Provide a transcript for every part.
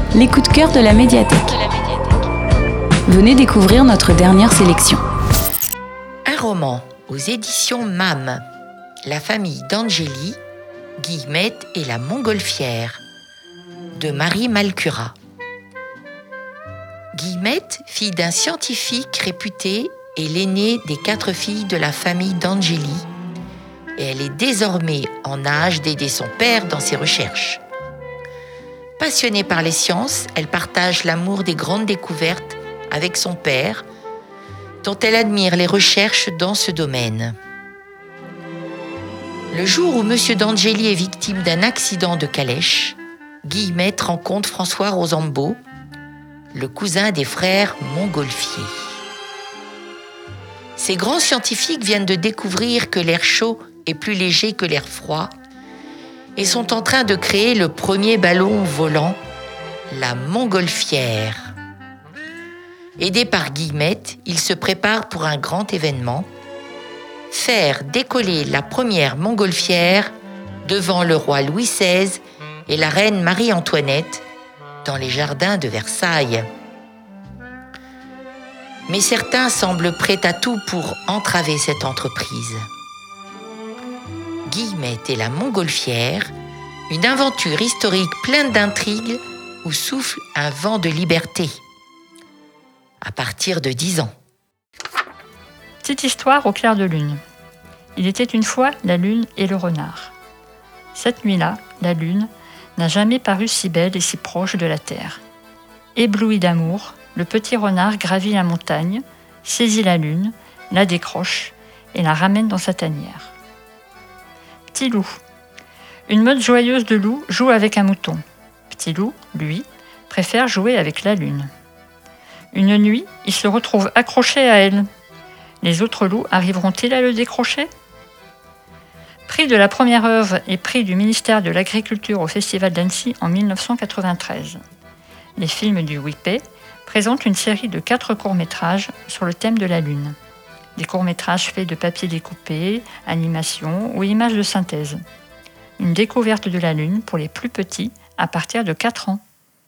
les coups de cœur de la médiathèque. Venez découvrir notre dernière sélection. Un roman aux éditions MAM, La famille d'Angélie, Guillemette et la montgolfière, de Marie Malcura. Guillemette, fille d'un scientifique réputé, est l'aînée des 4 filles de la famille d'Angélie et elle est désormais en âge d'aider son père dans ses recherches. Passionnée par les sciences, elle partage l'amour des grandes découvertes avec son père, dont elle admire les recherches dans ce domaine. Le jour où Monsieur d'Angélie est victime d'un accident de calèche, Guillemette rencontre François Rosambeau, le cousin des frères Montgolfier. Ces grands scientifiques viennent de découvrir que l'air chaud est plus léger que l'air froid et sont en train de créer le premier ballon volant, la montgolfière. Aidés par Guillemette, ils se préparent pour un grand événement, faire décoller la première montgolfière devant le roi Louis XVI et la reine Marie-Antoinette dans les jardins de Versailles. Mais certains semblent prêts à tout pour entraver cette entreprise. Guillemette et la montgolfière, une aventure historique pleine d'intrigues où souffle un vent de liberté. À partir de 10 ans. Petite histoire au clair de lune. Il était une fois la lune et le renard. Cette nuit-là, la lune n'a jamais paru si belle et si proche de la terre. Ébloui d'amour, le petit renard gravit la montagne, saisit la lune, la décroche et la ramène dans sa tanière. Petit loup. Une meute joyeuse de loups joue avec un mouton. Petit loup, lui, préfère jouer avec la lune. Une nuit, il se retrouve accroché à elle. Les autres loups arriveront-ils à le décrocher ? Prix de la première œuvre et prix du ministère de l'Agriculture au Festival d'Annecy en 1993. Les films du WIPE présentent une série de 4 courts-métrages sur le thème de la Lune. Des courts-métrages faits de papier découpé, animation ou images de synthèse. Une découverte de la Lune pour les plus petits à partir de 4 ans.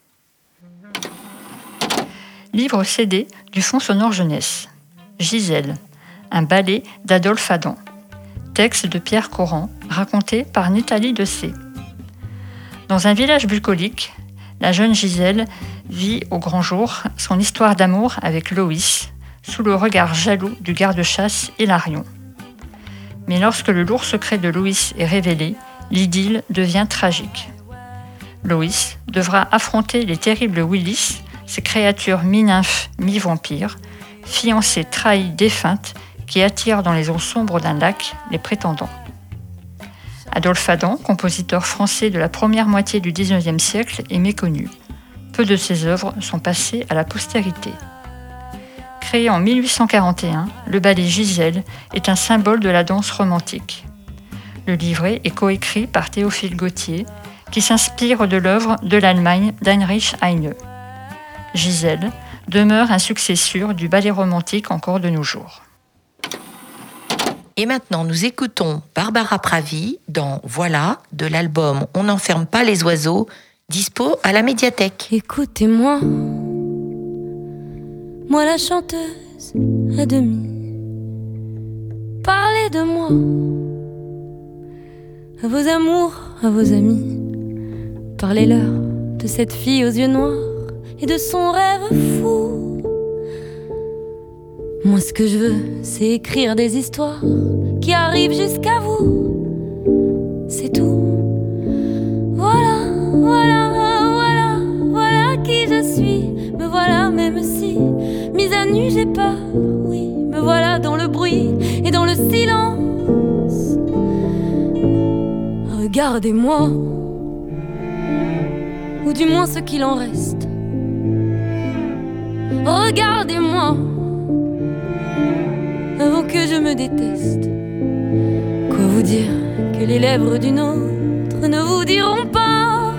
Livre CD du Fonds sonore jeunesse. Gisèle, un ballet d'Adolphe Adam. Texte de Pierre Coran, raconté par Nathalie Dessay. Dans un village bucolique, la jeune Gisèle vit au grand jour son histoire d'amour avec Loïs, sous le regard jaloux du garde-chasse Hilarion. Mais lorsque le lourd secret de Loïs est révélé, l'idylle devient tragique. Loïs devra affronter les terribles Willis, ces créatures mi-nymphes, mi-vampires, fiancées trahies, défuntes, qui attirent dans les eaux sombres d'un lac les prétendants. Adolphe Adam, compositeur français de la première moitié du XIXe siècle, est méconnu. Peu de ses œuvres sont passées à la postérité. Créé en 1841, le ballet Gisèle est un symbole de la danse romantique. Le livret est coécrit par Théophile Gautier, qui s'inspire de l'œuvre de l'Allemagne d'Heinrich Heine. Gisèle demeure un succès sûr du ballet romantique encore de nos jours. Et maintenant, nous écoutons Barbara Pravi dans Voilà, de l'album On n'enferme pas les oiseaux, dispo à la médiathèque. Écoutez-moi, moi la chanteuse à demi. Parlez de moi, à vos amours, à vos amis. Parlez-leur de cette fille aux yeux noirs et de son rêve fou. Moi ce que je veux, c'est écrire des histoires qui arrivent jusqu'à vous. C'est tout. Voilà, voilà, voilà, voilà qui je suis. Me voilà même si, mise à nu j'ai peur. Oui, me voilà dans le bruit et dans le silence. Regardez-moi, ou du moins ce qu'il en reste. Regardez-moi, avant que je me déteste. Quoi vous dire que les lèvres d'une autre ne vous diront pas?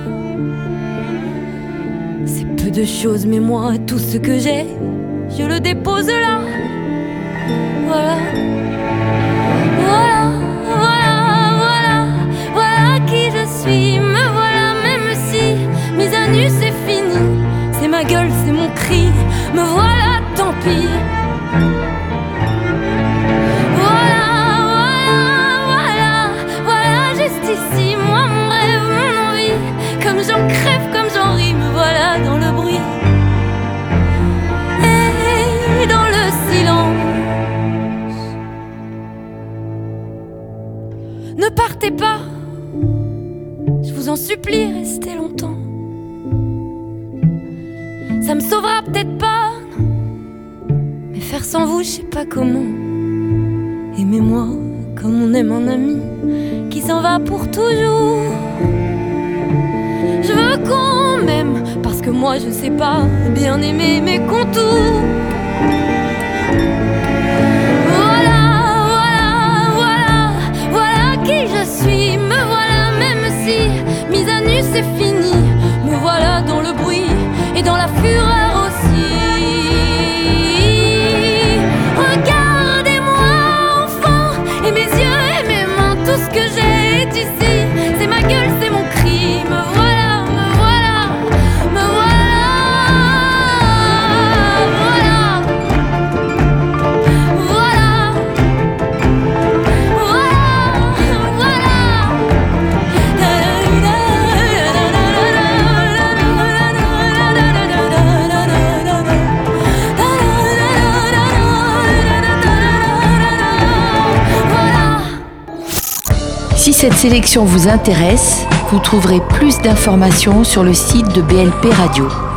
C'est peu de choses, mais moi, tout ce que j'ai, je le dépose là. Voilà, voilà, voilà, voilà, voilà qui je suis. Me voilà même si mise à nu c'est fini. rester longtemps. Ça me sauvera peut-être pas, non. Mais faire sans vous, je sais pas comment. Aimez-moi comme on aime un ami qui s'en va pour toujours. Je veux qu'on m'aime parce que moi je sais pas bien aimer mes contours. Voilà qui je suis. Me voilà même si mise à nu c'est fini. Me voilà dans le bruit et dans la fureur aussi. Regardez-moi enfant, et mes yeux et mes mains, tout ce que j'ai est ici. C'est ma gueule, c'est mon cri. Me voilà, me voilà, me voilà. Voilà, Si cette sélection vous intéresse, vous trouverez plus d'informations sur le site de BLP Radio.